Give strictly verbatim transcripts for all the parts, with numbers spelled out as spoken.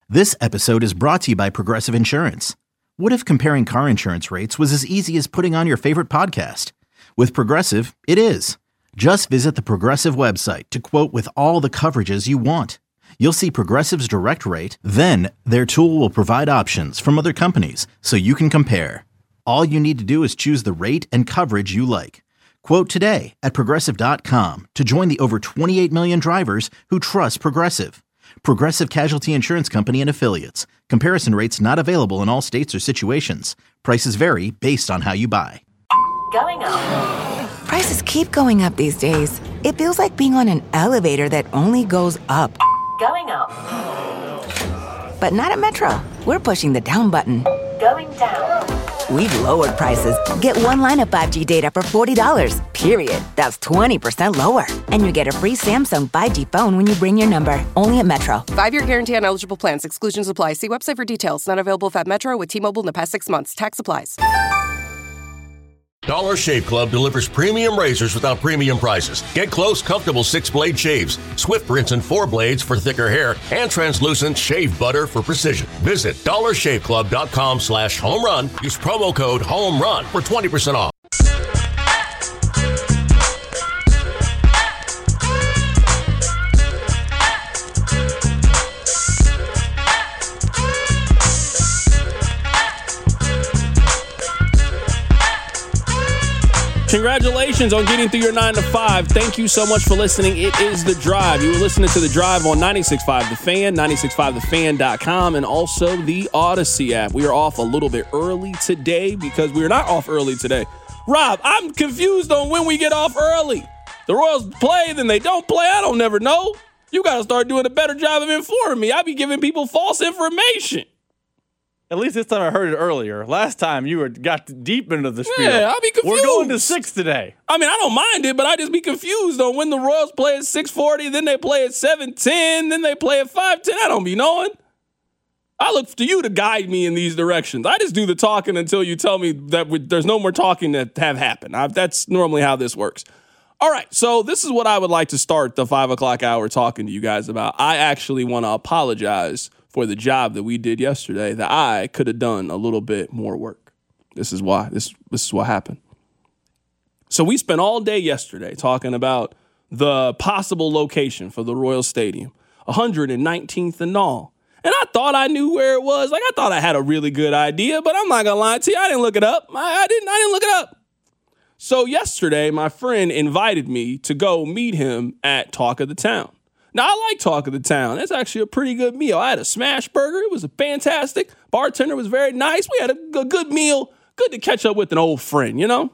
This episode is brought to you by Progressive Insurance. What if comparing car insurance rates was as easy as putting on your favorite podcast? With Progressive, it is. Just visit the Progressive website to quote with all the coverages you want. You'll see Progressive's direct rate, then their tool will provide options from other companies so you can compare. All you need to do is choose the rate and coverage you like. Quote today at progressive dot com to join the over twenty-eight million drivers who trust Progressive. Progressive Casualty Insurance Company and Affiliates. Comparison rates not available in all states or situations. Prices vary based on how you buy. Going up. Prices keep going up these days. It feels like being on an elevator that only goes up. Going up. But not at Metro. We're pushing the down button. Going down. We've lowered prices. Get one line of five G data for forty dollars, period. That's twenty percent lower. And you get a free Samsung five G phone when you bring your number. Only at Metro. Five-year guarantee on eligible plans. Exclusions apply. See website for details. Not available at Metro with T-Mobile in the past six months. Tax applies. Dollar Shave Club delivers premium razors without premium prices. Get close, comfortable six-blade shaves, swift rinse and four blades for thicker hair, and translucent shave butter for precision. Visit dollar shave club dot com slash home run. Use promo code HOMERUN for twenty percent off. Congratulations on getting through your nine to five. Thank you so much for listening. It is The Drive. You were listening to The Drive on ninety-six point five The Fan, ninety-six point five the fan dot com, and also the Odyssey app. We are off a little bit early today because we are not off early today. Rob, I'm confused on when we get off early. The Royals play, then they don't play. I don't never know. You got to start doing a better job of informing me. I be giving people false information. At least this time I heard it earlier. Last time you were got deep into the spiel. Yeah, I'll be confused. We're going to six today. I mean, I don't mind it, but I just be confused on when the Royals play at six forty, then they play at seven ten, then they play at five ten. I don't be knowing. I look to you to guide me in these directions. I just do the talking until you tell me that we, there's no more talking that have happened. I, that's normally how this works. All right, so this is what I would like to start the five o'clock hour talking to you guys about. I actually want to apologize for the job that we did yesterday, that I could have done a little bit more work. This is why. This, this is what happened. So we spent all day yesterday talking about the possible location for the Royal Stadium, one hundred nineteenth and all. And I thought I knew where it was. Like, I thought I had a really good idea, but I'm not going to lie to you. I didn't look it up. I, I didn't, I didn't look it up. So yesterday, my friend invited me to go meet him at Talk of the Town. Now, I like Talk of the Town. It's actually a pretty good meal. I had a smash burger. It was a fantastic. Bartender was very nice. We had a, a good meal. Good to catch up with an old friend, you know?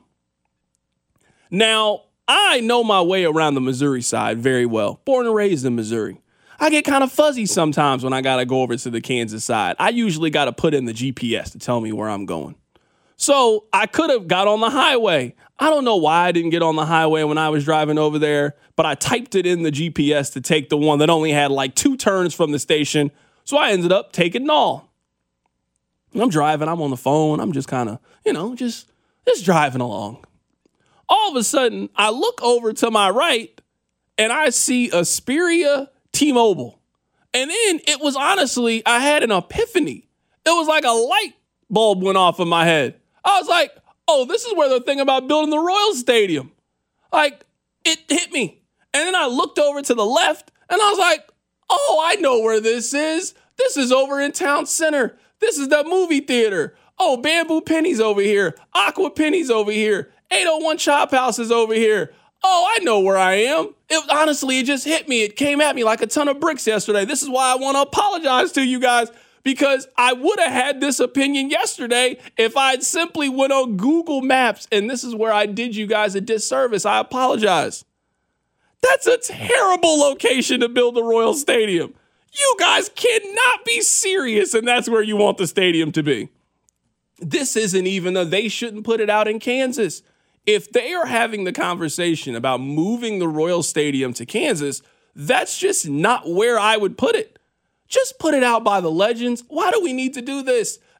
Now, I know my way around the Missouri side very well. Born and raised in Missouri. I get kind of fuzzy sometimes when I got to go over to the Kansas side. I usually got to put in the G P S to tell me where I'm going. So I could have got on the highway. I don't know why I didn't get on the highway when I was driving over there, but I typed it in the G P S to take the one that only had like two turns from the station. So I ended up taking Null. I'm driving. I'm on the phone. I'm just kind of, you know, just, just driving along. All of a sudden, I look over to my right and I see Asperia T-Mobile. And then it was honestly, I had an epiphany. It was like a light bulb went off in my head. I was like, oh, this is where they're thinking about building the Royal Stadium. Like, it hit me. And then I looked over to the left, and I was like, oh, I know where this is. This is over in Town Center. This is the movie theater. Oh, Bamboo Penny's over here. Aqua Penny's over here. eight oh one Chop House is over here. Oh, I know where I am. It honestly, it just hit me. It came at me like a ton of bricks yesterday. This is why I want to apologize to you guys, because I would have had this opinion yesterday if I had simply went on Google Maps, and this is where I did you guys a disservice. I apologize. That's a terrible location to build the Royal Stadium. You guys cannot be serious, and that's where you want the stadium to be. This isn't even a they shouldn't put it out in Kansas. If they are having the conversation about moving the Royal Stadium to Kansas, that's just not where I would put it. Just put it out by the Legends. Why do we need to do this?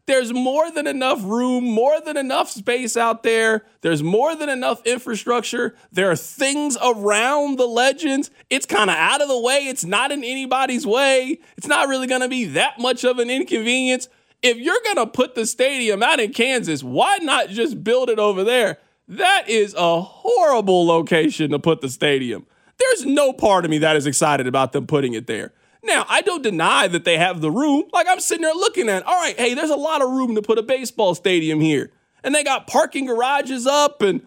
There's more than enough room, more than enough space out there. There's more than enough infrastructure. There are things around the Legends. It's kind of out of the way. It's not in anybody's way. It's not really going to be that much of an inconvenience. If you're going to put the stadium out in Kansas, why not just build it over there? That is a horrible location to put the stadium. There's no part of me that is excited about them putting it there. Now, I don't deny that they have the room. Like, I'm sitting there looking at, all right, hey, there's a lot of room to put a baseball stadium here. And they got parking garages up, and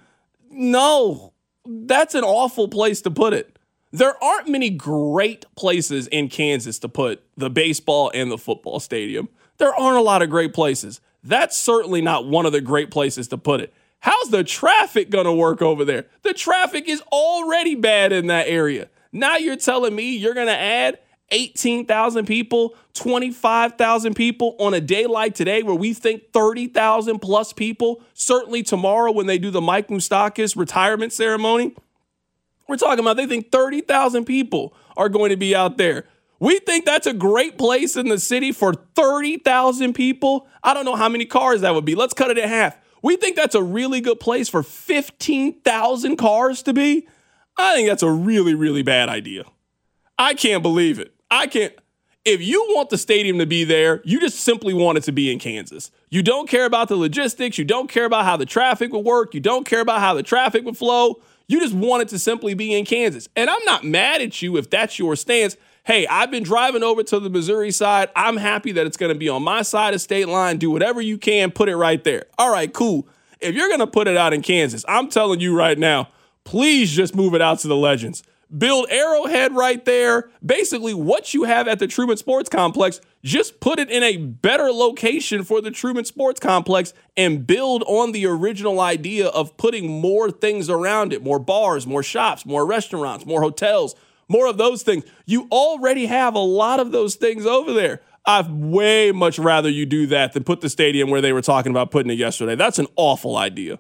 no, that's an awful place to put it. There aren't many great places in Kansas to put the baseball and the football stadium. There aren't a lot of great places. That's certainly not one of the great places to put it. How's the traffic going to work over there? The traffic is already bad in that area. Now you're telling me you're going to add eighteen thousand people, twenty-five thousand people on a day like today where we think thirty thousand plus people, certainly tomorrow when they do the Mike Moustakas retirement ceremony, we're talking about they think thirty thousand people are going to be out there. We think that's a great place in the city for thirty thousand people. I don't know how many cars that would be. Let's cut it in half. We think that's a really good place for fifteen thousand cars to be. I think that's a really, really bad idea. I can't believe it. I can't. If you want the stadium to be there, you just simply want it to be in Kansas. You don't care about the logistics. You don't care about how the traffic would work. You don't care about how the traffic would flow. You just want it to simply be in Kansas. And I'm not mad at you if that's your stance. Hey, I've been driving over to the Missouri side. I'm happy that it's going to be on my side of state line. Do whatever you can. Put it right there. All right, cool. If you're going to put it out in Kansas, I'm telling you right now, please just move it out to the Legends. Build Arrowhead right there. Basically, what you have at the Truman Sports Complex, just put it in a better location for the Truman Sports Complex and build on the original idea of putting more things around it, more bars, more shops, more restaurants, more hotels, more of those things. You already have a lot of those things over there. I'd way much rather you do that than put the stadium where they were talking about putting it yesterday. That's an awful idea.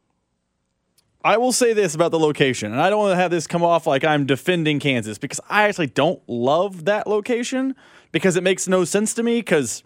I will say this about the location, and I don't want to have this come off like I'm defending Kansas, because I actually don't love that location because it makes no sense to me, because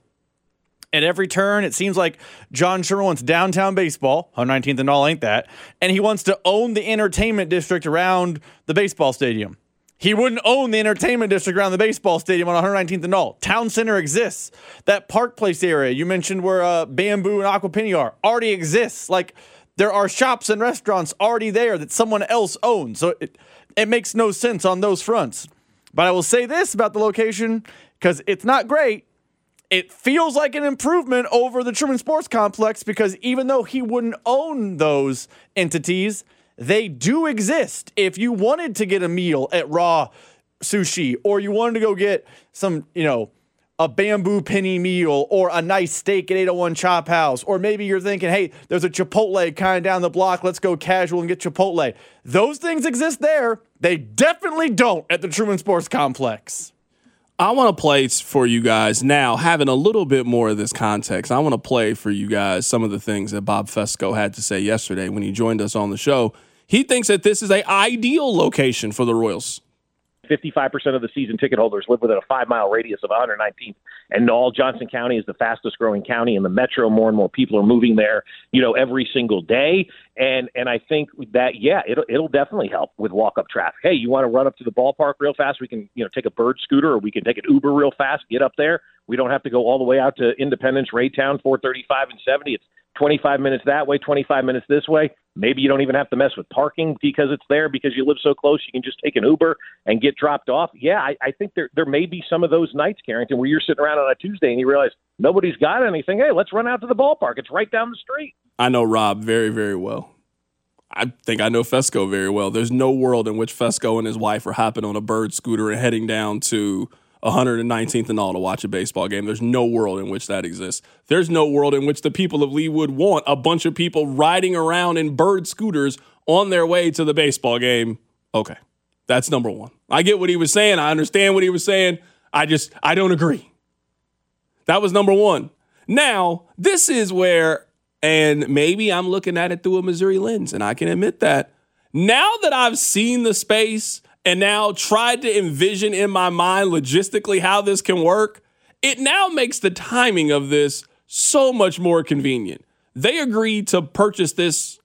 at every turn it seems like John Sherman wants downtown baseball, one nineteenth and all ain't that, and he wants to own the entertainment district around the baseball stadium. He wouldn't own the entertainment district around the baseball stadium on one nineteenth and all. Town Center exists. That Park Place area you mentioned where uh, Bamboo and Aqua Penny are already exists. Like, there are shops and restaurants already there that someone else owns. So it, it makes no sense on those fronts. But I will say this about the location, because it's not great. It feels like an improvement over the Truman Sports Complex, because even though he wouldn't own those entities, they do exist. If you wanted to get a meal at Raw Sushi, or you wanted to go get some, you know, a Bamboo Penny meal or a nice steak at eight oh one Chop House, or maybe you're thinking, hey, there's a Chipotle kind of down the block, let's go casual and get Chipotle. Those things exist there. They definitely don't at the Truman Sports Complex. I want to play for you guys now, having a little bit more of this context. I want to play for you guys some of the things that Bob Fescoe had to say yesterday when he joined us on the show. He thinks that this is an ideal location for the Royals. fifty-five percent of the season ticket holders live within a five-mile radius of one nineteenth and all. Johnson County is the fastest-growing county in the metro. More and more people are moving there, you know, every single day. And and I think that, yeah, it'll, it'll definitely help with walk-up traffic. Hey, you want to run up to the ballpark real fast? We can, you know, take a bird scooter, or we can take an Uber real fast, get up there. We don't have to go all the way out to Independence, Raytown, four thirty-five and seventy. It's twenty-five minutes that way, twenty-five minutes this way. Maybe you don't even have to mess with parking because it's there, because you live so close. You can just take an Uber and get dropped off. Yeah, I, I think there there may be some of those nights, Carrington, where you're sitting around on a Tuesday and you realize nobody's got anything. Hey, let's run out to the ballpark. It's right down the street. I know Rob very, very well. I think I know Fescoe very well. There's no world in which Fescoe and his wife are hopping on a bird scooter and heading down to one nineteenth and all to watch a baseball game. There's no world in which that exists. There's no world in which the people of Leawood want a bunch of people riding around in bird scooters on their way to the baseball game. Okay, that's number one. I get what he was saying. I understand what he was saying. I just, I don't agree. That was number one. Now, this is where, and maybe I'm looking at it through a Missouri lens, and I can admit that. Now that I've seen the space and now tried to envision in my mind logistically how this can work, it now makes the timing of this so much more convenient. They agreed to purchase this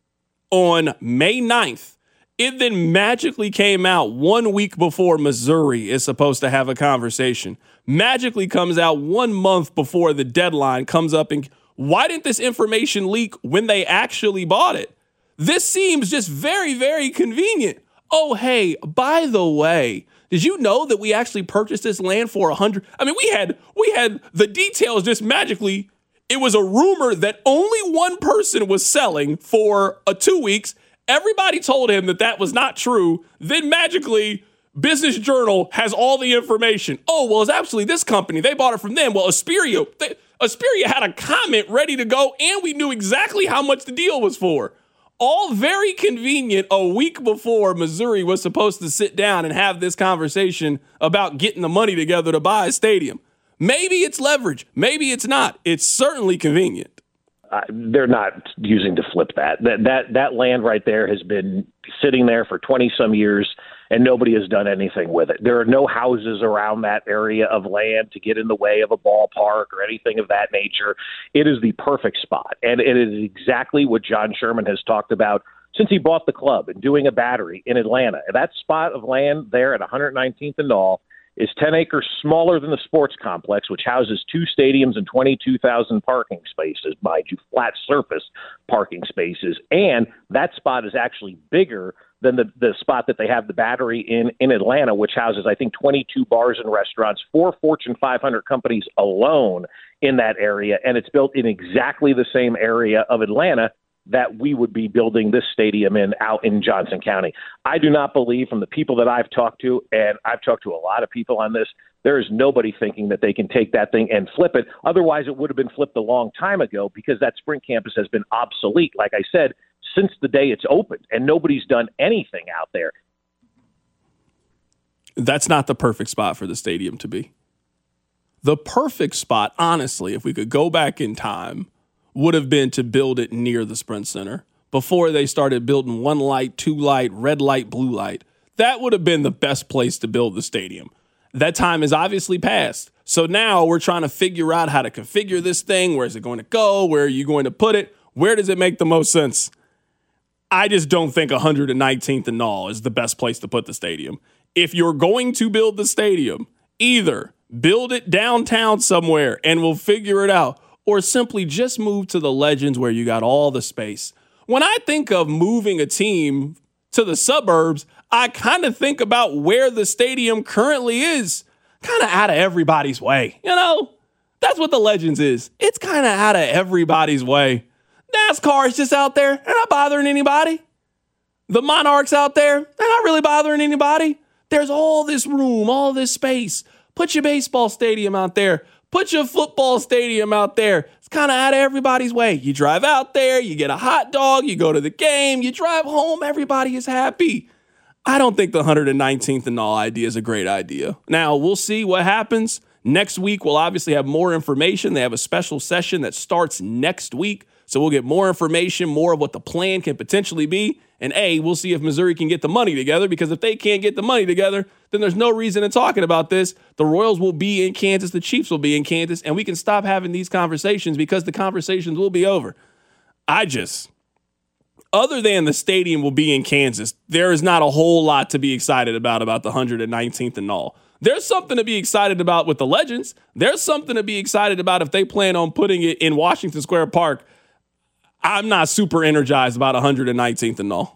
on May ninth. It then magically came out one week before Missouri is supposed to have a conversation. Magically comes out one month before the deadline comes up. And why didn't this information leak when they actually bought it? This seems just very, very convenient. Oh, hey, by the way, did you know that we actually purchased this land for a hundred? I mean, we had we had the details just magically. It was a rumor that only one person was selling for a two weeks. Everybody told him that that was not true. Then magically, Business Journal has all the information. Oh, well, it's actually this company. They bought it from them. Well, Asperia, they, Asperia had a comment ready to go, and we knew exactly how much the deal was for. All very convenient a week before Missouri was supposed to sit down and have this conversation about getting the money together to buy a stadium. Maybe it's leverage. Maybe it's not. It's certainly convenient. Uh, they're not using to flip that. That that that land right there has been sitting there for twenty some years, and nobody has done anything with it. There are no houses around that area of land to get in the way of a ballpark or anything of that nature. It is the perfect spot, and it is exactly what John Sherman has talked about since he bought the club and doing a battery in Atlanta. That spot of land there at one hundred nineteenth and Knoll is ten acres smaller than the sports complex, which houses two stadiums and twenty-two thousand parking spaces, mind you, flat surface parking spaces. And that spot is actually bigger than the, the spot that they have the battery in, in Atlanta, which houses, I think, twenty-two bars and restaurants, four Fortune five hundred companies alone in that area. And it's built in exactly the same area of Atlanta that we would be building this stadium in out in Johnson County. I do not believe, from the people that I've talked to, and I've talked to a lot of people on this, there is nobody thinking that they can take that thing and flip it. Otherwise, it would have been flipped a long time ago, because that Sprint campus has been obsolete, like I said, since the day it's opened, and nobody's done anything out there. That's not the perfect spot for the stadium to be. The perfect spot, honestly, if we could go back in time, would have been to build it near the Sprint Center before they started building one light, two light, red light, blue light. That would have been the best place to build the stadium. That time is obviously past. So now we're trying to figure out how to configure this thing. Where is it going to go? Where are you going to put it? Where does it make the most sense? I just don't think one hundred nineteenth and Knoll is the best place to put the stadium. If you're going to build the stadium, either build it downtown somewhere and we'll figure it out, or simply just move to the Legends where you got all the space. When I think of moving a team to the suburbs, I kind of think about where the stadium currently is, kind of out of everybody's way. You know, that's what the Legends is. It's kind of out of everybody's way. NASCAR is just out there. They're not bothering anybody. The Monarchs out there, they're not really bothering anybody. There's all this room, all this space. Put your baseball stadium out there. Put your football stadium out there. It's kind of out of everybody's way. You drive out there, you get a hot dog, you go to the game, you drive home, everybody is happy. I don't think the one hundred nineteenth and Knoll idea is a great idea. Now, we'll see what happens. Next week, we'll obviously have more information. They have a special session that starts next week. So we'll get more information, more of what the plan can potentially be. And A, we'll see if Missouri can get the money together, because if they can't get the money together, then there's no reason in talking about this. The Royals will be in Kansas. The Chiefs will be in Kansas. And we can stop having these conversations, because the conversations will be over. I just, other than the stadium will be in Kansas, there is not a whole lot to be excited about about the one hundred nineteenth and Knoll. There's something to be excited about with the Legends. There's something to be excited about if they plan on putting it in Washington Square Park. I'm not super energized about one hundred nineteenth and Knoll.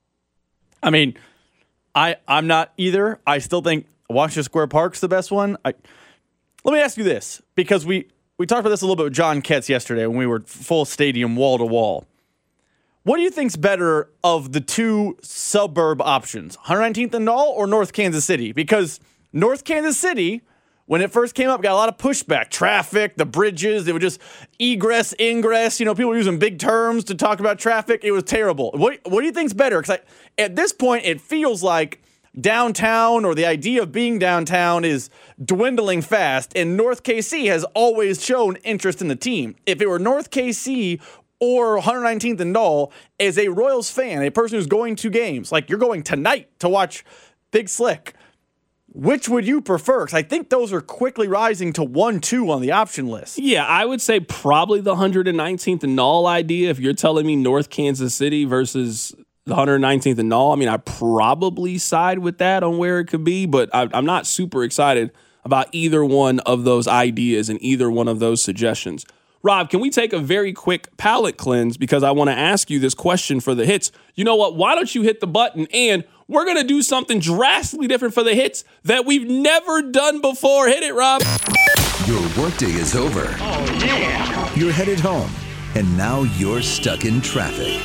I mean, I, I'm not either. I still think Washington Square Park's the best one. I, let me ask you this, because we, we talked about this a little bit with John Ketz yesterday when we were full stadium wall to wall. What do you think's better of the two suburb options, one hundred nineteenth and Knoll or North Kansas City? Because North Kansas City, when it first came up, got a lot of pushback. Traffic, the bridges, they were just egress, ingress. You know, people were using big terms to talk about traffic. It was terrible. What, what do you think's better? Because at this point, it feels like downtown, or the idea of being downtown, is dwindling fast, and North K C has always shown interest in the team. If it were North K C or one hundred nineteenth and Knoll, as a Royals fan, a person who's going to games, like you're going tonight to watch Big Slick, Which would you prefer? Because I think those are quickly rising to one two on the option list. Yeah, I would say probably the one hundred nineteenth and Null idea. If you're telling me North Kansas City versus the one hundred nineteenth and Null, I mean, I probably side with that on where it could be, but I, I'm not super excited about either one of those ideas and either one of those suggestions. Rob, can we take a very quick palate cleanse because I want to ask you this question for the hits. You know what? Why don't you hit the button and we're going to do something drastically different for the hits that we've never done before. Hit it, Rob. Your workday is over. Oh, yeah. You're headed home, and now you're stuck in traffic.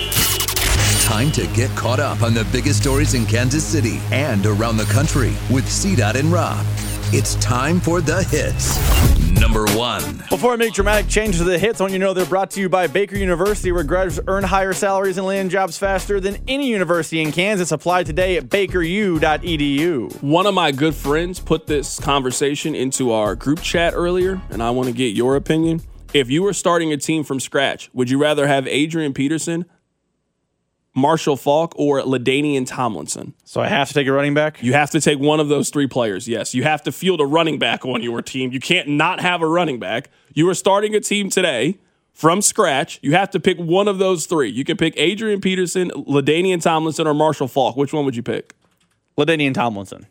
Time to get caught up on the biggest stories in Kansas City and around the country with C Dot and Rob. It's time for the hits. Number one. Before I make dramatic changes to the hits, I want you to know they're brought to you by Baker University, where graduates earn higher salaries and land jobs faster than any university in Kansas. Apply today at baker u dot e d u. One of my good friends put this conversation into our group chat earlier, and I want to get your opinion. If you were starting a team from scratch, would you rather have Adrian Peterson, Marshall Faulk, or LaDainian Tomlinson? So I have to take a running back? You have to take one of those three players, yes. You have to field a running back on your team. You can't not have a running back. You are starting a team today from scratch. You have to pick one of those three. You can pick Adrian Peterson, LaDainian Tomlinson, or Marshall Faulk. Which one would you pick? LaDainian Tomlinson.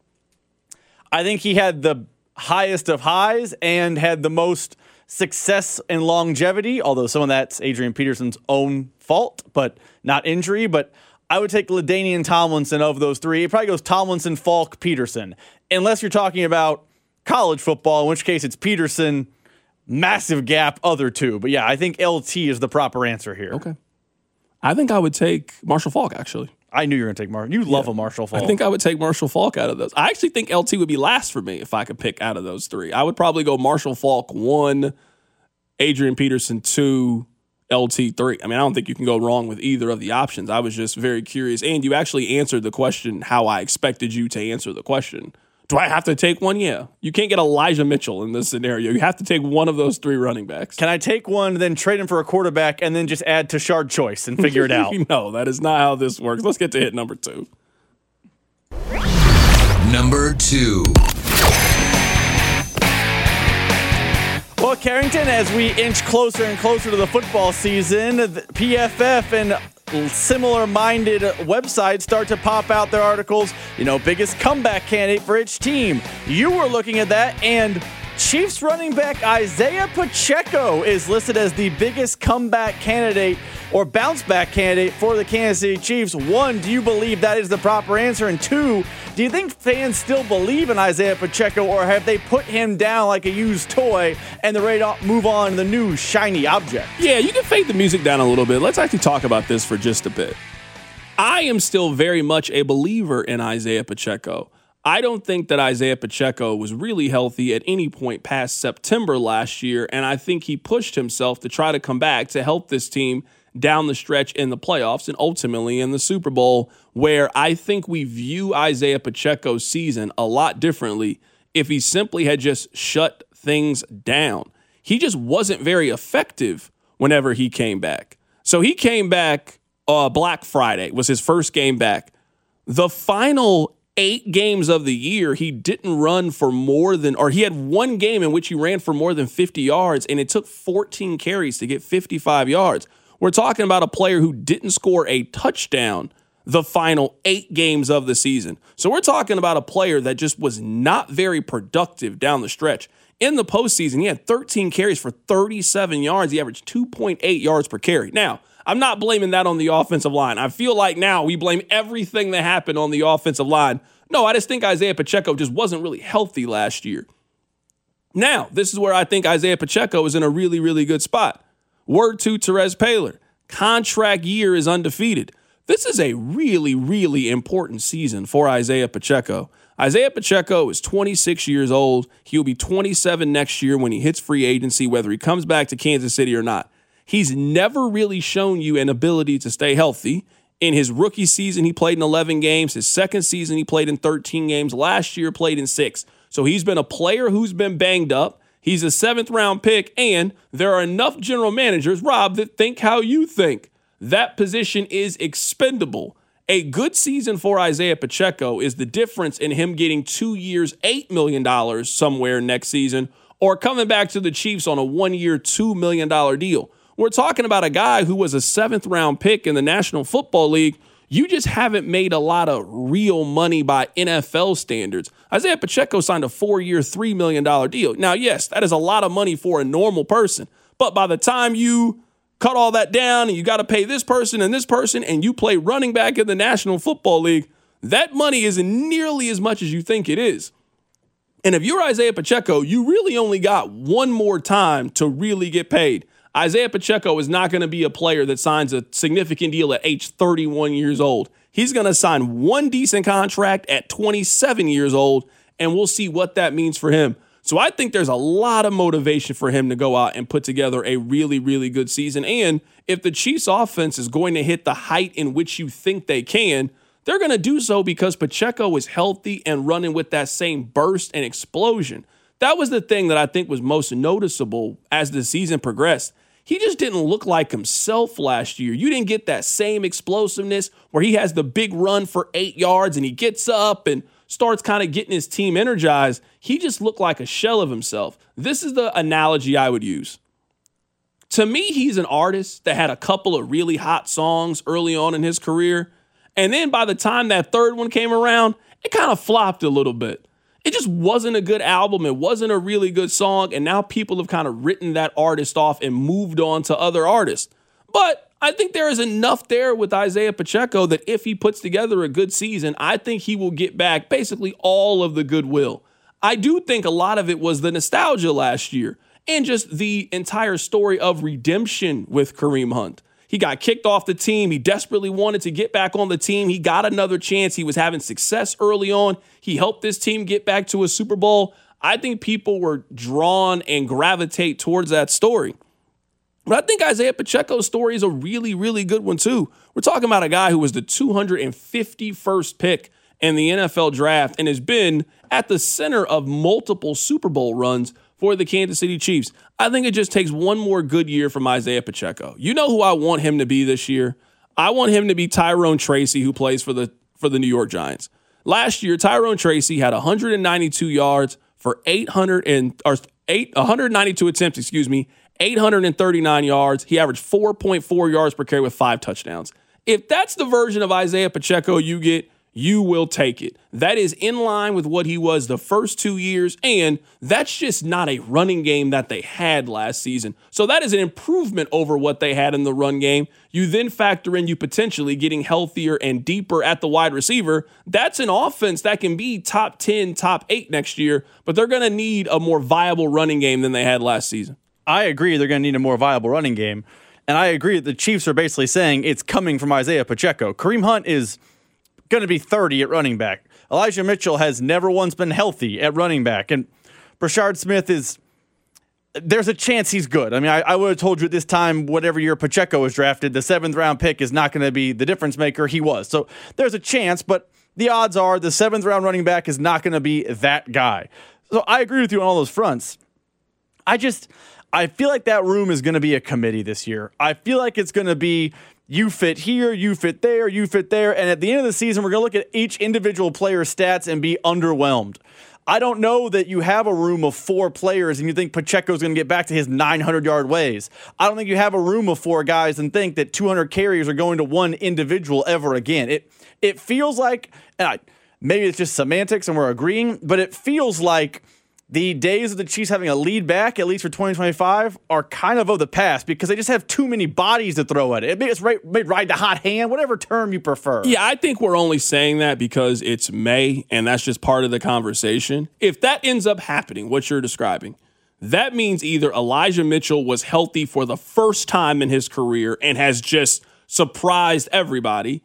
I think he had the highest of highs and had the most success and longevity, although some of that's Adrian Peterson's own fault, but not injury. But I would take LaDainian Tomlinson of those three. It probably goes Tomlinson, Faulk, Peterson, unless you're talking about college football, in which case it's Peterson, massive gap, other two. But yeah, I think L T is the proper answer here. Okay. I think I would take Marshall Faulk, actually. I knew you were going to take Marshall. You love yeah. a Marshall Faulk. I think I would take Marshall Faulk out of those. I actually think L T would be last for me if I could pick out of those three. I would probably go Marshall Faulk one, Adrian Peterson two, L T three. I mean, I don't think you can go wrong with either of the options. I was just very curious. And you actually answered the question how I expected you to answer the question. Do I have to take one? Yeah. You can't get Elijah Mitchell in this scenario. You have to take one of those three running backs. Can I take one, then trade him for a quarterback, and then just add Tashard Choice and figure it out? No, that is not how this works. Let's get to hit number two. Number two. Well, Carrington, as we inch closer and closer to the football season, the P F F and similar-minded websites start to pop out their articles, you know, biggest comeback candidate for each team. You were looking at that, and Chiefs running back Isaiah Pacheco is listed as the biggest comeback candidate or bounce-back candidate for the Kansas City Chiefs. One, do you believe that is the proper answer? And two, do you think fans still believe in Isaiah Pacheco, or have they put him down like a used toy and they're ready to move on to the new shiny object? Yeah, you can fade the music down a little bit. Let's actually talk about this for just a bit. I am still very much a believer in Isaiah Pacheco. I don't think that Isaiah Pacheco was really healthy at any point past September last year, and I think he pushed himself to try to come back to help this team down the stretch in the playoffs and ultimately in the Super Bowl, where I think we view Isaiah Pacheco's season a lot differently if he simply had just shut things down. He just wasn't very effective whenever he came back. So he came back, uh, Black Friday was his first game back. The final eight games of the year, he didn't run for more than, or he had one game in which he ran for more than fifty yards, and it took fourteen carries to get fifty-five yards. We're talking about a player who didn't score a touchdown the final eight games of the season. So we're talking about a player that just was not very productive down the stretch. In the postseason, he had thirteen carries for thirty-seven yards. He averaged two point eight yards per carry. Now, I'm not blaming that on the offensive line. I feel like now we blame everything that happened on the offensive line. No, I just think Isaiah Pacheco just wasn't really healthy last year. Now, this is where I think Isaiah Pacheco is in a really, really good spot. Word to Terez Paylor. Contract year is undefeated. This is a really, really important season for Isaiah Pacheco. Isaiah Pacheco is twenty-six years old. He'll be twenty-seven next year when he hits free agency, whether he comes back to Kansas City or not. He's never really shown you an ability to stay healthy. In his rookie season, he played in eleven games. His second season, he played in thirteen games. Last year, played in six. So he's been a player who's been banged up. He's a seventh-round pick, and there are enough general managers, Rob, that think how you think. That position is expendable. A good season for Isaiah Pacheco is the difference in him getting two years, eight million dollars somewhere next season, or coming back to the Chiefs on a one-year, two million dollars deal. We're talking about a guy who was a seventh-round pick in the National Football League. You just haven't made a lot of real money by N F L standards. Isaiah Pacheco signed a four-year, three million dollars deal. Now, yes, that is a lot of money for a normal person. But by the time you cut all that down and you got to pay this person and this person and you play running back in the National Football League, that money isn't nearly as much as you think it is. And if you're Isaiah Pacheco, you really only got one more time to really get paid. Isaiah Pacheco is not going to be a player that signs a significant deal at age thirty-one years old. He's going to sign one decent contract at twenty-seven years old, and we'll see what that means for him. So I think there's a lot of motivation for him to go out and put together a really, really good season. And if the Chiefs offense is going to hit the height in which you think they can, they're going to do so because Pacheco is healthy and running with that same burst and explosion. That was the thing that I think was most noticeable as the season progressed. He just didn't look like himself last year. You didn't get that same explosiveness where he has the big run for eight yards and he gets up and starts kind of getting his team energized. He just looked like a shell of himself. This is the analogy I would use. To me, he's an artist that had a couple of really hot songs early on in his career. And then by the time that third one came around, it kind of flopped a little bit. It just wasn't a good album. It wasn't a really good song. And now people have kind of written that artist off and moved on to other artists. But I think there is enough there with Isaiah Pacheco that if he puts together a good season, I think he will get back basically all of the goodwill. I do think a lot of it was the nostalgia last year and just the entire story of redemption with Kareem Hunt. He got kicked off the team. He desperately wanted to get back on the team. He got another chance. He was having success early on. He helped this team get back to a Super Bowl. I think people were drawn and gravitate towards that story. But I think Isaiah Pacheco's story is a really, really good one too. We're talking about a guy who was the two hundred fifty-first pick in the N F L draft and has been at the center of multiple Super Bowl runs for the Kansas City Chiefs. I think it just takes one more good year from Isaiah Pacheco. You know who I want him to be this year? I want him to be Tyrone Tracy, who plays for the for the New York Giants. Last year, Tyrone Tracy had one hundred ninety-two yards for eight hundred and or eight one hundred ninety-two attempts, excuse me, eight hundred thirty-nine yards. He averaged four point four yards per carry with five touchdowns. If that's the version of Isaiah Pacheco you get, you will take it. That is in line with what he was the first two years, and that's just not a running game that they had last season. So that is an improvement over what they had in the run game. You then factor in you potentially getting healthier and deeper at the wide receiver. That's an offense that can be top ten, top eight next year, but they're going to need a more viable running game than they had last season. I agree they're going to need a more viable running game, and I agree that the Chiefs are basically saying it's coming from Isaiah Pacheco. Kareem Hunt is going to be thirty at running back. Elijah Mitchell has never once been healthy at running back. And Brashard Smith is, there's a chance he's good. I mean, I, I would have told you at this time, whatever year Pacheco was drafted, the seventh round pick is not going to be the difference maker. He was. So there's a chance, but the odds are the seventh round running back is not going to be that guy. So I agree with you on all those fronts. I just, I feel like that room is going to be a committee this year. I feel like it's going to be, you fit here, you fit there, you fit there. And at the end of the season, we're going to look at each individual player's stats and be underwhelmed. I don't know that you have a room of four players and you think Pacheco's going to get back to his nine hundred yard ways. I don't think you have a room of four guys and think that two hundred carries are going to one individual ever again. It it feels like, and I, maybe it's just semantics and we're agreeing, but it feels like the days of the Chiefs having a lead back, at least for twenty twenty-five, are kind of of the past because they just have too many bodies to throw at it. Maybe it's right, maybe ride the hot hand, whatever term you prefer. Yeah, I think we're only saying that because it's May, and that's just part of the conversation. If that ends up happening, what you're describing, that means either Elijah Mitchell was healthy for the first time in his career and has just surprised everybody.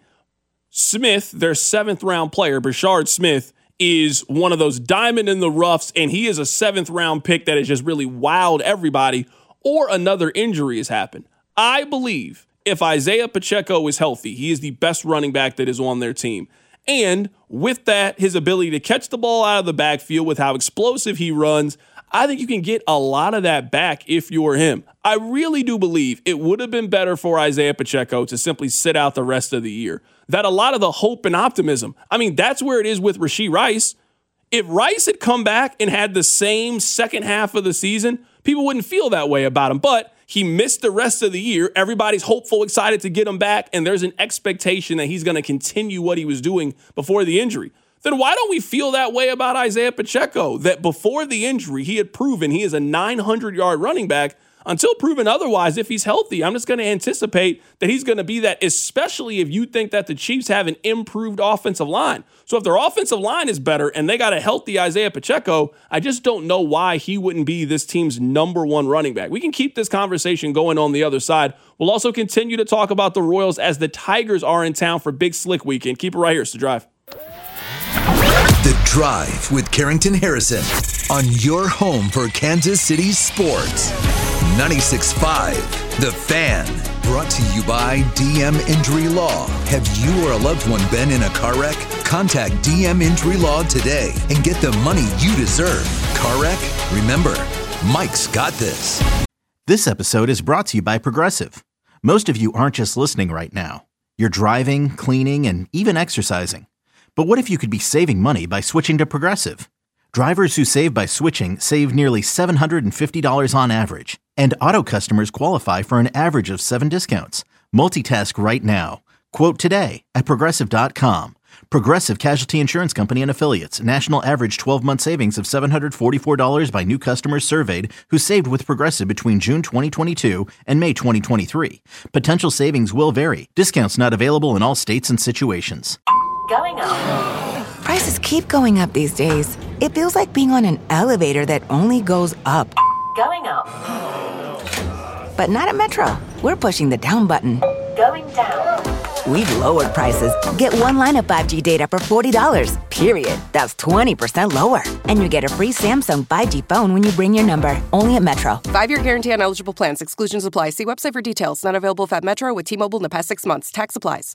Smith, their seventh round player, Brashard Smith, is one of those diamond in the roughs, and he is a seventh round pick that has just really wowed everybody, or another injury has happened. I believe if Isaiah Pacheco is healthy, he is the best running back that is on their team. And with that, his ability to catch the ball out of the backfield with how explosive he runs, I think you can get a lot of that back if you're him. I really do believe it would have been better for Isaiah Pacheco to simply sit out the rest of the year. That a lot of the hope and optimism, I mean, that's where it is with Rashee Rice. If Rice had come back and had the same second half of the season, people wouldn't feel that way about him. But he missed the rest of the year. Everybody's hopeful, excited to get him back, and there's an expectation that he's going to continue what he was doing before the injury. Then why don't we feel that way about Isaiah Pacheco? That before the injury, he had proven he is a nine hundred yard running back. Until proven otherwise, if he's healthy, I'm just going to anticipate that he's going to be that, especially if you think that the Chiefs have an improved offensive line. So if their offensive line is better and they got a healthy Isaiah Pacheco, I just don't know why he wouldn't be this team's number one running back. We can keep this conversation going on the other side. We'll also continue to talk about the Royals as the Tigers are in town for Big Slick Weekend. Keep it right here. It's The Drive. The Drive with Carrington Harrison on your home for Kansas City sports. ninety-six point five, The Fan. Brought to you by D M Injury Law. Have you or a loved one been in a car wreck? Contact D M Injury Law today and get the money you deserve. Car wreck? Remember, Mike's got this. This episode is brought to you by Progressive. Most of you aren't just listening right now. You're driving, cleaning, and even exercising. But what if you could be saving money by switching to Progressive? Drivers who save by switching save nearly seven hundred fifty dollars on average. And auto customers qualify for an average of seven discounts. Multitask right now. Quote today at Progressive dot com. Progressive Casualty Insurance Company and Affiliates. National average twelve-month savings of seven hundred forty-four dollars by new customers surveyed who saved with Progressive between June twenty twenty-two and May twenty twenty-three. Potential savings will vary. Discounts not available in all states and situations. Going up. Prices keep going up these days. It feels like being on an elevator that only goes up. Going up. But not at Metro. We're pushing the down button. Going down. We've lowered prices. Get one line of five G data for forty dollars, period. That's twenty percent lower. And you get a free Samsung five G phone when you bring your number. Only at Metro. Five-year guarantee on eligible plans. Exclusions apply. See website for details. Not available at Metro with T-Mobile in the past six months. Tax applies.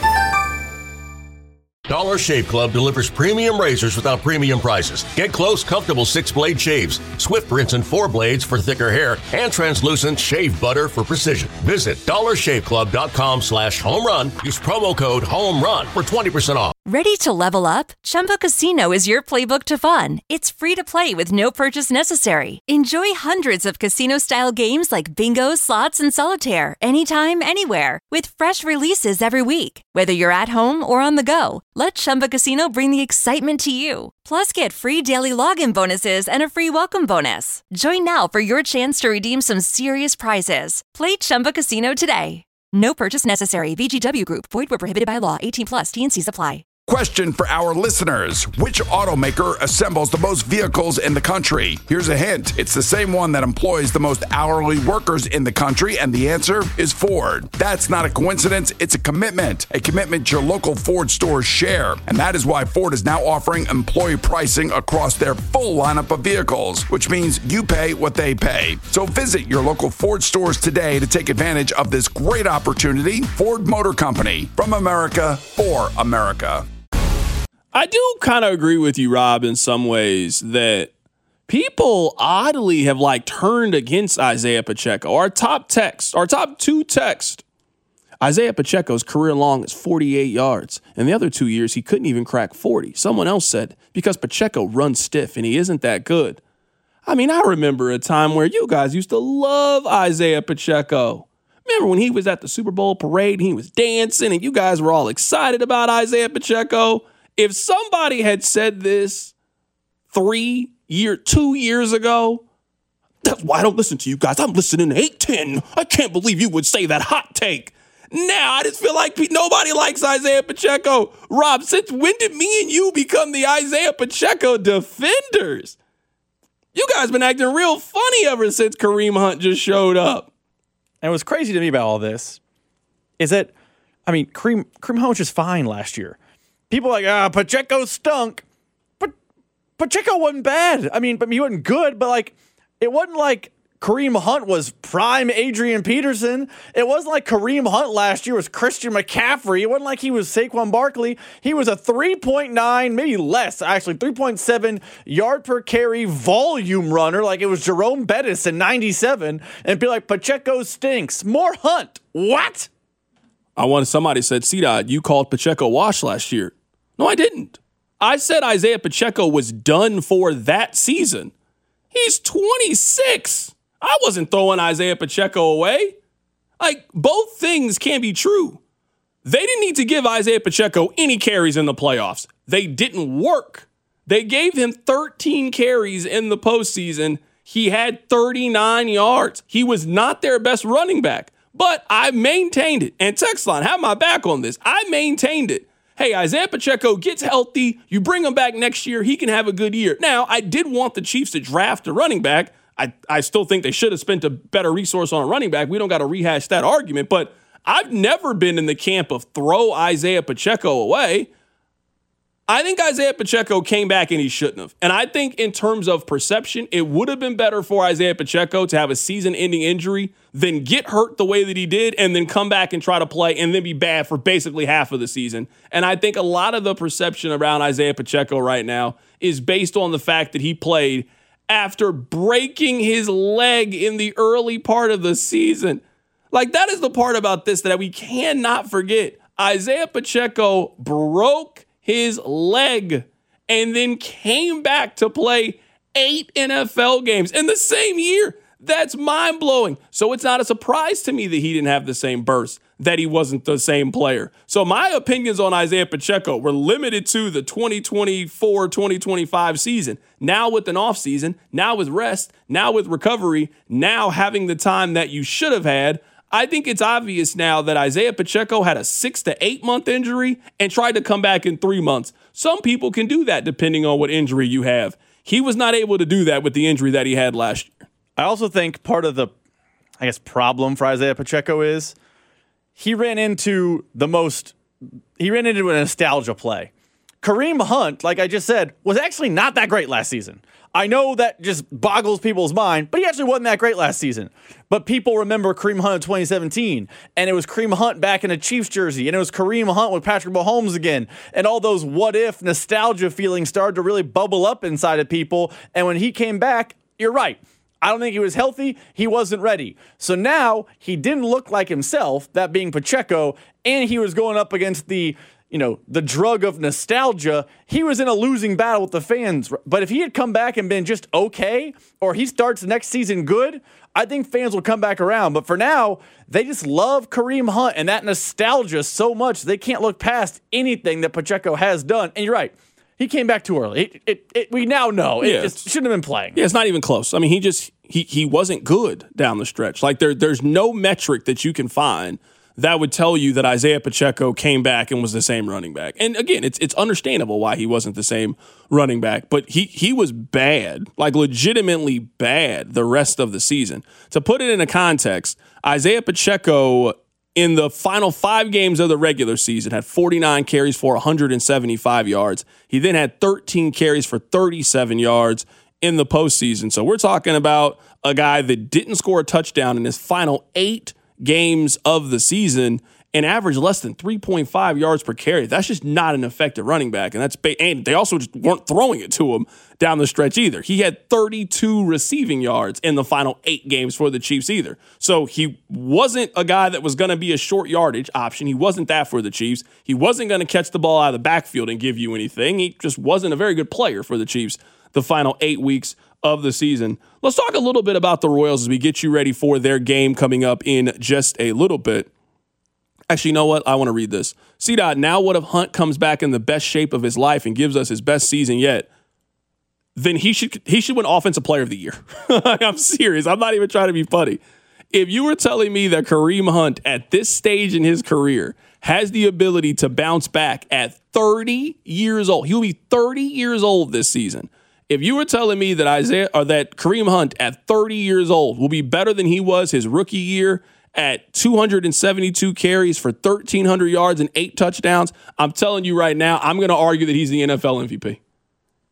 Dollar Shave Club delivers premium razors without premium prices. Get close, comfortable six-blade shaves, Swift rinse and four blades for thicker hair, and translucent shave butter for precision. Visit dollar shave club dot com slash home run. Use promo code HOMERUN for twenty percent off. Ready to level up? Chumba Casino is your playbook to fun. It's free to play with no purchase necessary. Enjoy hundreds of casino-style games like bingo, slots, and solitaire anytime, anywhere with fresh releases every week. Whether you're at home or on the go, let Chumba Casino bring the excitement to you. Plus, get free daily login bonuses and a free welcome bonus. Join now for your chance to redeem some serious prizes. Play Chumba Casino today. No purchase necessary. V G W Group. Void where prohibited by law. eighteen plus. T and C's apply. Question for our listeners. Which automaker assembles the most vehicles in the country? Here's a hint. It's the same one that employs the most hourly workers in the country, and the answer is Ford. That's not a coincidence. It's a commitment. A commitment your local Ford stores share. And that is why Ford is now offering employee pricing across their full lineup of vehicles, which means you pay what they pay. So visit your local Ford stores today to take advantage of this great opportunity. Ford Motor Company. From America, for America. I do kind of agree with you, Rob, in some ways that people oddly have like turned against Isaiah Pacheco. Our top text, our top two text, Isaiah Pacheco's career long is forty-eight yards. In the other two years, he couldn't even crack forty. Someone else said, because Pacheco runs stiff and he isn't that good. I mean, I remember a time where you guys used to love Isaiah Pacheco. Remember when he was at the Super Bowl parade and he was dancing and you guys were all excited about Isaiah Pacheco? If somebody had said this three year, two years ago, that's why I don't listen to you guys. I'm listening to eight ten. I can't believe you would say that hot take. Now I just feel like nobody likes Isaiah Pacheco. Rob, since when did me and you become the Isaiah Pacheco defenders? You guys been acting real funny ever since Kareem Hunt just showed up. And what's crazy to me about all this is that, I mean, Kareem, Kareem Hunt was just fine last year. People are like, ah, Pacheco stunk. But Pacheco wasn't bad. I mean, but he wasn't good, but like, it wasn't like Kareem Hunt was prime Adrian Peterson. It wasn't like Kareem Hunt last year was Christian McCaffrey. It wasn't like he was Saquon Barkley. He was a three point nine, maybe less, actually, three point seven yard per carry volume runner, like it was Jerome Bettis in ninety-seven, and be like, Pacheco stinks. More Hunt. What? I wanted somebody said, C-Dot, you called Pacheco wash last year. No, I didn't. I said Isaiah Pacheco was done for that season. He's twenty-six. I wasn't throwing Isaiah Pacheco away. Like, both things can be true. They didn't need to give Isaiah Pacheco any carries in the playoffs. They didn't work. They gave him thirteen carries in the postseason. He had thirty-nine yards. He was not their best running back, but I maintained it. And Textline, have my back on this. I maintained it. Hey, Isaiah Pacheco gets healthy. You bring him back next year. He can have a good year. Now, I did want the Chiefs to draft a running back. I, I still think they should have spent a better resource on a running back. We don't got to rehash that argument, but I've never been in the camp of throw Isaiah Pacheco away. I think Isaiah Pacheco came back and he shouldn't have. And I think in terms of perception, it would have been better for Isaiah Pacheco to have a season-ending injury than get hurt the way that he did and then come back and try to play and then be bad for basically half of the season. And I think a lot of the perception around Isaiah Pacheco right now is based on the fact that he played after breaking his leg in the early part of the season. Like, that is the part about this that we cannot forget. Isaiah Pacheco broke his leg and then came back to play eight N F L games in the same year. That's mind-blowing. So it's not a surprise to me that he didn't have the same burst, that he wasn't the same player. So my opinions on Isaiah Pacheco were limited to the twenty twenty-four twenty twenty-five season. Now with an offseason, now with rest, now with recovery, now having the time that you should have had, I think it's obvious now that Isaiah Pacheco had a six to eight month injury and tried to come back in three months. Some people can do that depending on what injury you have. He was not able to do that with the injury that he had last year. I also think part of the, I guess, problem for Isaiah Pacheco is he ran into the most, he ran into a nostalgia play. Kareem Hunt, like I just said, was actually not that great last season. I know that just boggles people's mind, but he actually wasn't that great last season. But people remember Kareem Hunt in twenty seventeen, and it was Kareem Hunt back in a Chiefs jersey, and it was Kareem Hunt with Patrick Mahomes again, and all those what-if nostalgia feelings started to really bubble up inside of people, and when he came back, you're right. I don't think he was healthy. He wasn't ready. So now he didn't look like himself, that being Pacheco, and he was going up against the you know, the drug of nostalgia. He was in a losing battle with the fans. But if he had come back and been just okay, or he starts next season good, I think fans will come back around. But for now, they just love Kareem Hunt and that nostalgia so much they can't look past anything that Pacheco has done. And you're right. He came back too early. It, it, it, we now know. It yeah. just shouldn't have been playing. Yeah, it's not even close. I mean, he just he he wasn't good down the stretch. Like, there there's no metric that you can find that would tell you that Isaiah Pacheco came back and was the same running back. And again, it's it's understandable why he wasn't the same running back, but he he was bad, like legitimately bad the rest of the season. To put it into context, Isaiah Pacheco in the final five games of the regular season had forty-nine carries for one hundred seventy-five yards. He then had thirteen carries for thirty-seven yards in the postseason. So we're talking about a guy that didn't score a touchdown in his final eight games of the season and averaged less than three point five yards per carry. That's just not an effective running back. And that's ba- and they also just weren't throwing it to him down the stretch either. He had thirty-two receiving yards in the final eight games for the Chiefs either. So he wasn't a guy that was going to be a short yardage option. He wasn't that for the Chiefs. He wasn't going to catch the ball out of the backfield and give you anything. He just wasn't a very good player for the Chiefs the final eight weeks of the season. Let's talk a little bit about the Royals as we get you ready for their game coming up in just a little bit. Actually, you know what? I want to read this. C-Dot, now what if Hunt comes back in the best shape of his life and gives us his best season yet? Then he should he should win Offensive Player of the Year. I'm serious. I'm not even trying to be funny. If you were telling me that Kareem Hunt at this stage in his career has the ability to bounce back at thirty years old, he will be thirty years old this season. If you were telling me that Isaiah or that Kareem Hunt at thirty years old will be better than he was his rookie year at two hundred seventy-two carries for thirteen hundred yards and eight touchdowns, I'm telling you right now, I'm going to argue that he's the N F L M V P.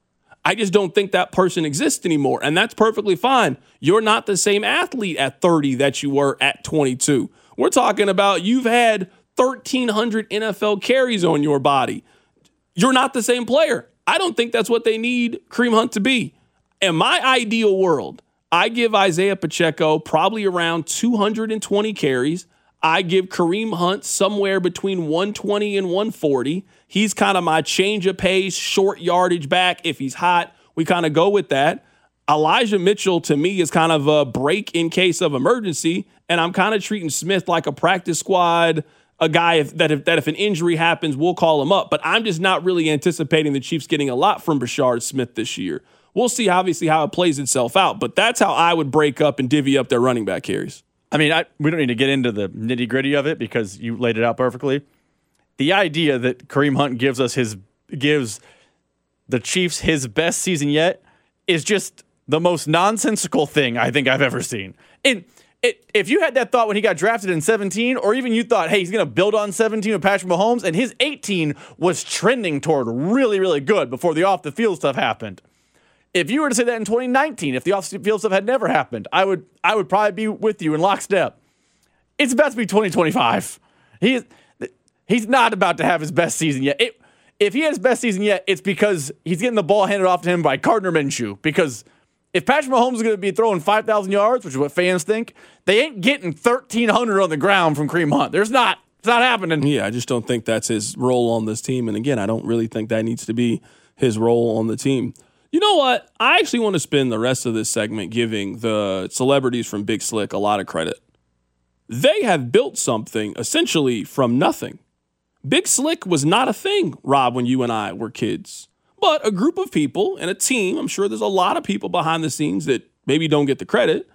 I just don't think that person exists anymore, and that's perfectly fine. You're not the same athlete at thirty that you were at twenty-two. We're talking about you've had thirteen hundred N F L carries on your body. You're not the same player. I don't think that's what they need Kareem Hunt to be. In my ideal world, I give Isaiah Pacheco probably around two hundred twenty carries. I give Kareem Hunt somewhere between one twenty and one forty. He's kind of my change of pace, short yardage back. If he's hot, we kind of go with that. Elijah Mitchell, to me, is kind of a break in case of emergency, and I'm kind of treating Smith like a practice squad, a guy if, that, if, that if an injury happens, we'll call him up. But I'm just not really anticipating the Chiefs getting a lot from Brashard Smith this year. We'll see, obviously, how it plays itself out, but that's how I would break up and divvy up their running back carries. I mean, I, we don't need to get into the nitty-gritty of it because you laid it out perfectly. The idea that Kareem Hunt gives us his gives the Chiefs his best season yet is just the most nonsensical thing I think I've ever seen. It, it, if you had that thought when he got drafted in seventeen, or even you thought, hey, he's going to build on seventeen with Patrick Mahomes, and his eighteen was trending toward really, really good before the off-the-field stuff happened. If you were to say that in twenty nineteen, if the off-field stuff had never happened, I would I would probably be with you in lockstep. It's about to be twenty twenty-five. He is, he's not about to have his best season yet. It, if he has his best season yet, it's because he's getting the ball handed off to him by Gardner Minshew. Because if Patrick Mahomes is going to be throwing five thousand yards, which is what fans think, they ain't getting thirteen hundred on the ground from Kareem Hunt. There's not. It's not happening. Yeah, I just don't think that's his role on this team. And again, I don't really think that needs to be his role on the team. You know what? I actually want to spend the rest of this segment giving the celebrities from Big Slick a lot of credit. They have built something essentially from nothing. Big Slick was not a thing, Rob, when you and I were kids. But a group of people and a team, I'm sure there's a lot of people behind the scenes that maybe don't get the credit.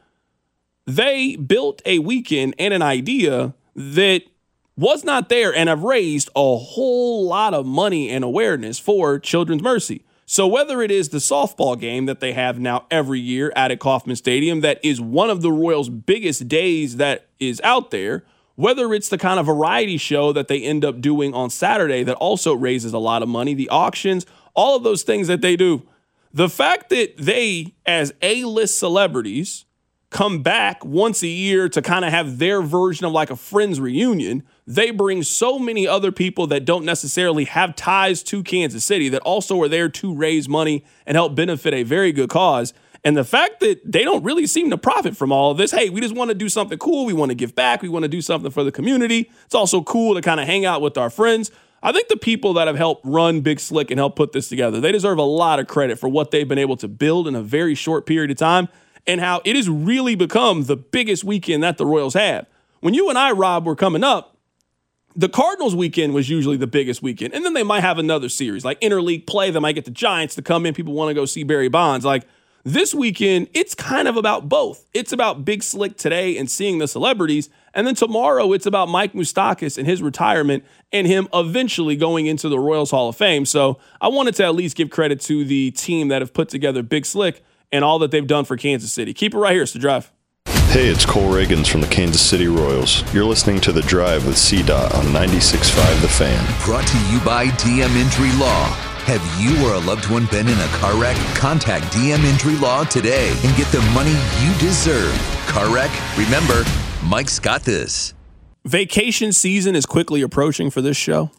They built a weekend and an idea that was not there and have raised a whole lot of money and awareness for Children's Mercy. So whether it is the softball game that they have now every year out at Kauffman Stadium, that is one of the Royals' biggest days that is out there, whether it's the kind of variety show that they end up doing on Saturday that also raises a lot of money, the auctions, all of those things that they do. The fact that they, as A-list celebrities, come back once a year to kind of have their version of like a Friends reunion, they bring so many other people that don't necessarily have ties to Kansas City that also are there to raise money and help benefit a very good cause. And the fact that they don't really seem to profit from all of this, hey, we just want to do something cool. We want to give back. We want to do something for the community. It's also cool to kind of hang out with our friends. I think the people that have helped run Big Slick and help put this together, they deserve a lot of credit for what they've been able to build in a very short period of time and how it has really become the biggest weekend that the Royals have. When you and I, Rob, were coming up, the Cardinals weekend was usually the biggest weekend. And then they might have another series, like interleague play. They might get the Giants to come in. People want to go see Barry Bonds. Like this weekend, it's kind of about both. It's about Big Slick today and seeing the celebrities. And then tomorrow, it's about Mike Moustakas and his retirement and him eventually going into the Royals Hall of Fame. So I wanted to at least give credit to the team that have put together Big Slick and all that they've done for Kansas City. Keep it right here. It's The Drive. Hey, it's Cole Reagans from the Kansas City Royals. You're listening to The Drive with C DOT on ninety-six point five The Fan. Brought to you by D M Injury Law. Have you or a loved one been in a car wreck? Contact D M Injury Law today and get the money you deserve. Car wreck? Remember, Mike's got this. Vacation season is quickly approaching for this show.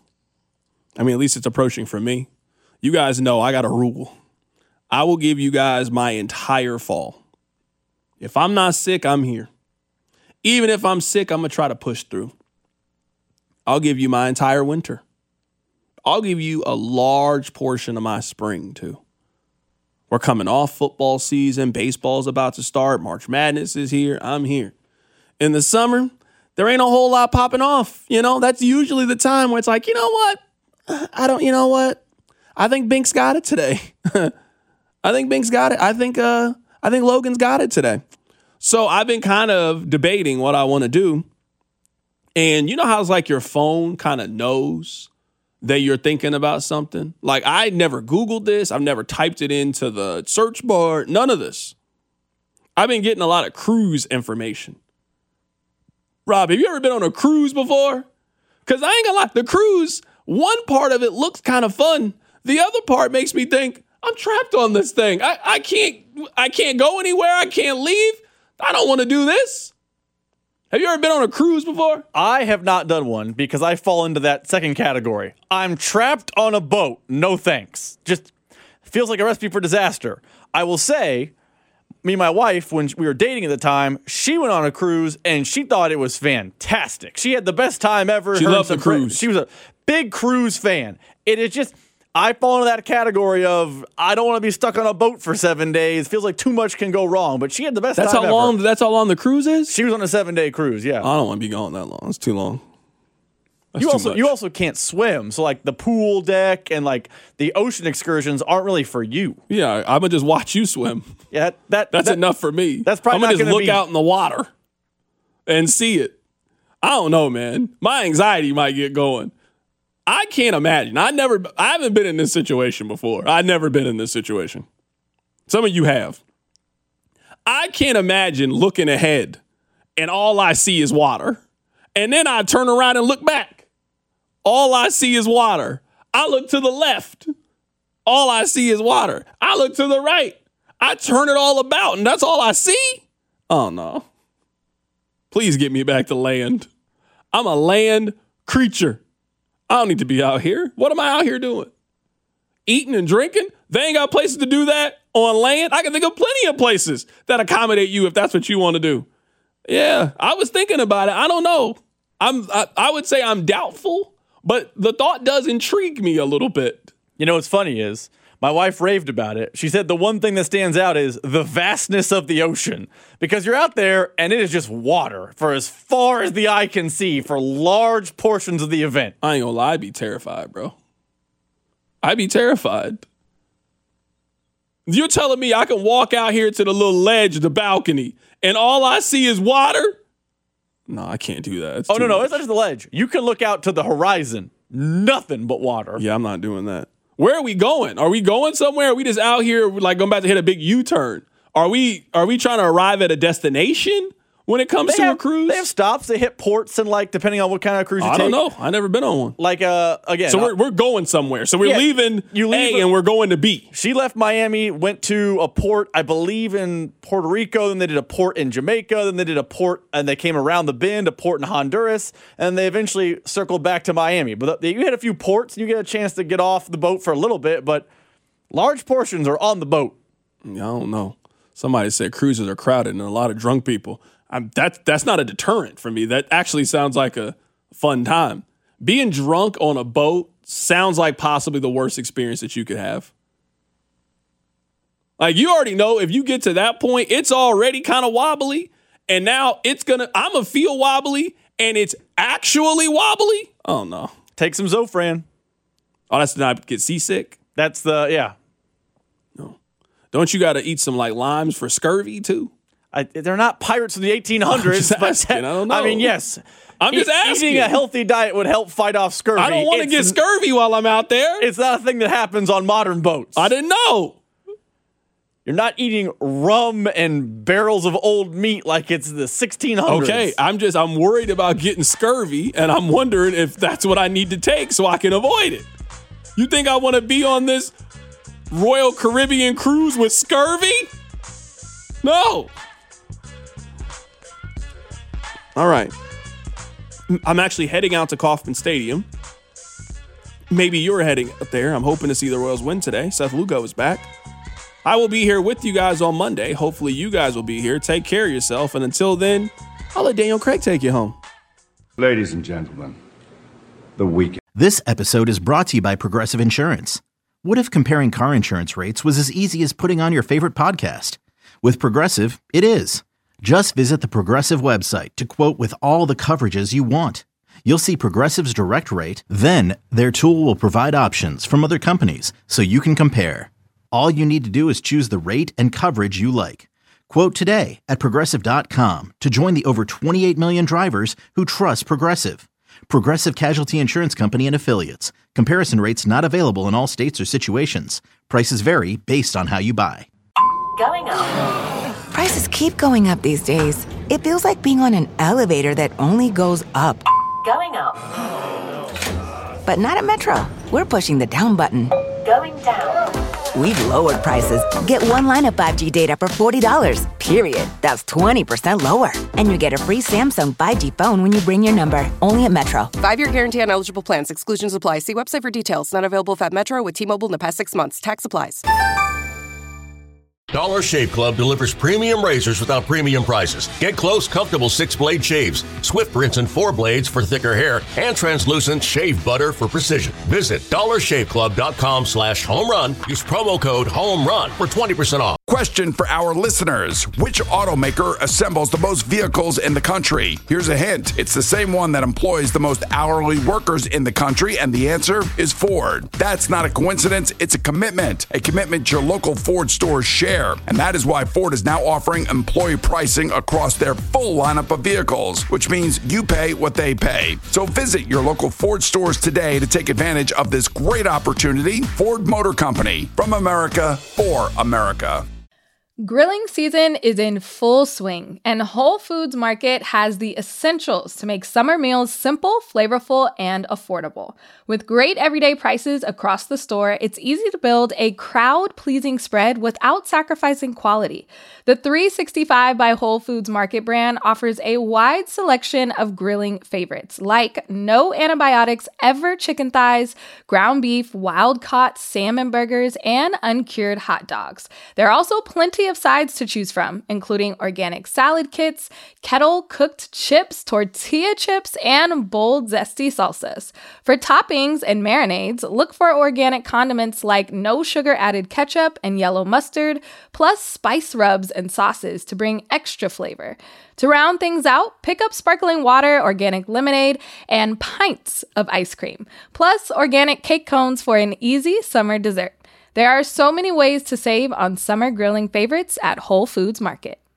I mean, at least it's approaching for me. You guys know I got a rule. I will give you guys my entire fall. If I'm not sick, I'm here. Even if I'm sick, I'm going to try to push through. I'll give you my entire winter. I'll give you a large portion of my spring, too. We're coming off football season. Baseball's about to start. March Madness is here. I'm here. In the summer, there ain't a whole lot popping off. You know, that's usually the time where it's like, you know what? I don't, you know what? I think Bink's got it today. I think Bink's got it. I think, uh, I think Logan's got it today. So I've been kind of debating what I want to do. And you know how it's like your phone kind of knows that you're thinking about something? Like I never Googled this. I've never typed it into the search bar. None of this. I've been getting a lot of cruise information. Rob, have you ever been on a cruise before? Because I ain't gonna lie, the cruise, one part of it looks kind of fun. The other part makes me think, I'm trapped on this thing. I, I can't I can't go anywhere. I can't leave. I don't want to do this. Have you ever been on a cruise before? I have not done one because I fall into that second category. I'm trapped on a boat. No thanks. Just feels like a recipe for disaster. I will say, me and my wife, when we were dating at the time, she went on a cruise and she thought it was fantastic. She had the best time ever. She Her loved the and some fri- cruise. She was a big cruise fan. It is just, I fall into that category of I don't want to be stuck on a boat for seven days. Feels like too much can go wrong. But she had the best That's time how ever. long. That's how long the cruise is. She was on a seven-day cruise. Yeah. I don't want to be going that long. It's too long. That's You too also much. you also can't swim, so like the pool deck and like the ocean excursions aren't really for you. Yeah, I'm gonna just watch you swim. Yeah, that That's that, enough for me. That's probably I'm gonna not just gonna look be- out in the water and see it. I don't know, man. My anxiety might get going. I can't imagine. I never. I haven't been in this situation before. I've never been in this situation. Some of you have. I can't imagine looking ahead and all I see is water, and then I turn around and look back. All I see is water. I look to the left. All I see is water. I look to the right. I turn it all about, and that's all I see? Oh, no. Please get me back to land. I'm a land creature. I don't need to be out here. What am I out here doing? Eating and drinking? They ain't got places to do that on land. I can think of plenty of places that accommodate you if that's what you want to do. Yeah, I was thinking about it. I don't know. I'm. I, I would say I'm doubtful, but the thought does intrigue me a little bit. You know what's funny is my wife raved about it. She said the one thing that stands out is the vastness of the ocean because you're out there and it is just water for as far as the eye can see for large portions of the event. I ain't gonna lie, I'd be terrified, bro. I'd be terrified. You're telling me I can walk out here to the little ledge, the balcony, and all I see is water? No, I can't do that. It's Oh, too no, no, much. it's not just the ledge. You can look out to the horizon. Nothing but water. Yeah, I'm not doing that. Where are we going? Are we going somewhere? Are we just out here like going back to hit a big U-turn? Are we are we trying to arrive at a destination when it comes They to have, a cruise? They have stops. They hit ports and like depending on what kind of cruise you I take. don't know. I never been on one. Like uh again. So we're we're going somewhere. So we're Yeah, leaving you leave A a- and we're going to B. She left Miami, went to a port, I believe, in Puerto Rico. Then they did a port in Jamaica. Then they did a port, and they came around the bend, a port in Honduras, and they eventually circled back to Miami. But you hit a few ports, and you get a chance to get off the boat for a little bit, but large portions are on the boat. I don't know. Somebody said cruises are crowded and a lot of drunk people. I'm, that, that's not a deterrent for me. That actually sounds like a fun time. Being drunk on a boat sounds like possibly the worst experience that you could have. Like, you already know if you get to that point, it's already kind of wobbly. And now it's going to, I'm going to feel wobbly and it's actually wobbly. Oh, no. Take some Zofran. Oh, that's to not get seasick? That's the, yeah. No. Don't you got to eat some like limes for scurvy too? I, they're not pirates of the eighteen hundreds. I'm just but asking. I don't know. I mean, yes. I'm just E- asking. Eating a healthy diet would help fight off scurvy. I don't want to get It's- scurvy while I'm out there. It's not a thing that happens on modern boats. I didn't know. You're not eating rum and barrels of old meat like it's the sixteen hundreds. Okay, I'm just I'm worried about getting scurvy, and I'm wondering if that's what I need to take so I can avoid it. You think I want to be on this Royal Caribbean cruise with scurvy? No. All right. I'm actually heading out to Kauffman Stadium. Maybe you're heading up there. I'm hoping to see the Royals win today. Seth Lugo is back. I will be here with you guys on Monday. Hopefully you guys will be here. Take care of yourself. And until then, I'll let Daniel Craig take you home. Ladies and gentlemen, the weekend. This episode is brought to you by Progressive Insurance. What if comparing car insurance rates was as easy as putting on your favorite podcast? With Progressive, it is. Just visit the Progressive website to quote with all the coverages you want. You'll see Progressive's direct rate, then their tool will provide options from other companies so you can compare. All you need to do is choose the rate and coverage you like. Quote today at Progressive dot com to join the over twenty-eight million drivers who trust Progressive. Progressive Casualty Insurance Company and Affiliates. Comparison rates not available in all states or situations. Prices vary based on how you buy. Going up. Prices keep going up these days. It feels like being on an elevator that only goes up. Going up. But not at Metro. We're pushing the down button. Going down. we've lowered prices. Get one line of five G data for forty dollars, period. That's twenty percent lower. And you get a free Samsung five G phone when you bring your number. Only at Metro. Five-year guarantee on eligible plans. Exclusions apply. See website for details. Not available at Metro with T-Mobile in the past six months. Tax applies. Dollar Shave Club delivers premium razors without premium prices. Get close, comfortable six-blade shaves, Swift rinse and four blades for thicker hair, and translucent shave butter for precision. Visit dollarshaveclub.com slash home run. Use promo code HOMERUN for twenty percent off. Question for our listeners. Which automaker assembles the most vehicles in the country? Here's a hint. It's the same one that employs the most hourly workers in the country, and the answer is Ford. That's not a coincidence. It's a commitment. A commitment your local Ford stores share. And that is why Ford is now offering employee pricing across their full lineup of vehicles, which means you pay what they pay. So visit your local Ford stores today to take advantage of this great opportunity. Ford Motor Company, from America for America. Grilling season is in full swing, and Whole Foods Market has the essentials to make summer meals simple, flavorful, and affordable. With great everyday prices across the store, it's easy to build a crowd-pleasing spread without sacrificing quality. The three sixty-five by Whole Foods Market brand offers a wide selection of grilling favorites, like no antibiotics ever chicken thighs, ground beef, wild-caught salmon burgers, and uncured hot dogs. There are also plenty of sides to choose from, including organic salad kits, kettle-cooked chips, tortilla chips, and bold, zesty salsas. For toppings and marinades, look for organic condiments like no sugar-added ketchup and yellow mustard, plus spice rubs and sauces to bring extra flavor. To round things out, pick up sparkling water, organic lemonade, and pints of ice cream, plus organic cake cones for an easy summer dessert. There are so many ways to save on summer grilling favorites at Whole Foods Market.